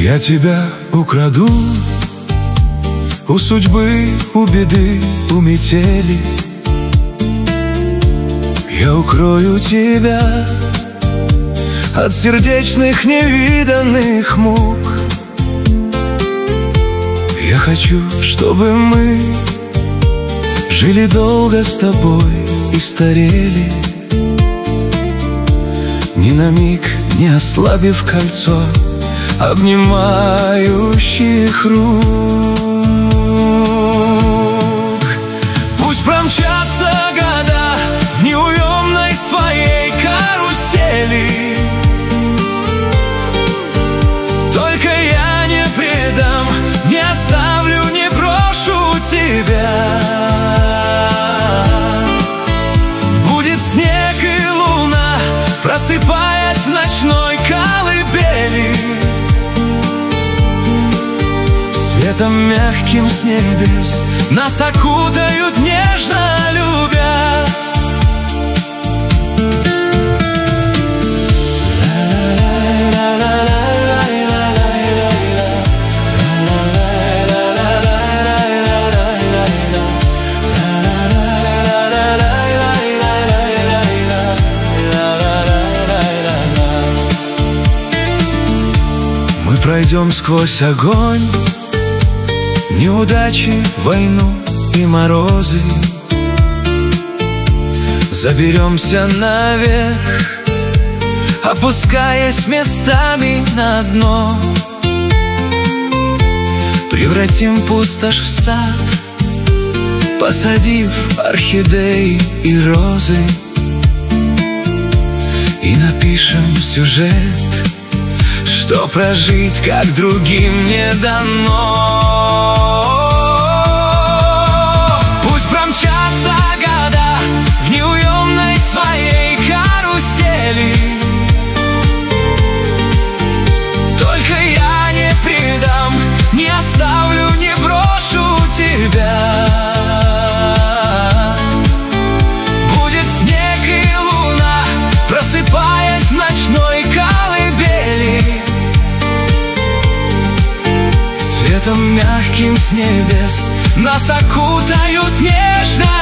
Я тебя украду у судьбы, у беды, у метели. Я укрою тебя от сердечных невиданных мук. Я хочу, чтобы мы жили долго с тобой и старели, ни на миг не ослабив кольцо обнимающих рук. Пусть промчатся года в неуемной своей карусели, только я не предам, не оставлю, не брошу тебя. Будет снег и луна, просыпаясь в ночной колыбели, светом мягким с небес нас окутают, нежно любя. Мы пройдем сквозь огонь, неудачи, войну и морозы. Заберемся наверх, опускаясь местами на дно. Превратим пустошь в сад, посадив орхидеи и розы. И напишем сюжет, что прожить, как другим, не дано. Пусть промчатся года в неуемной своей карусели, только я не предам, не оставлю, не брошу тебя. Будет снег и луна, просыпаясь в ночной колыбели, светом мягким с небес нас окутают, нежно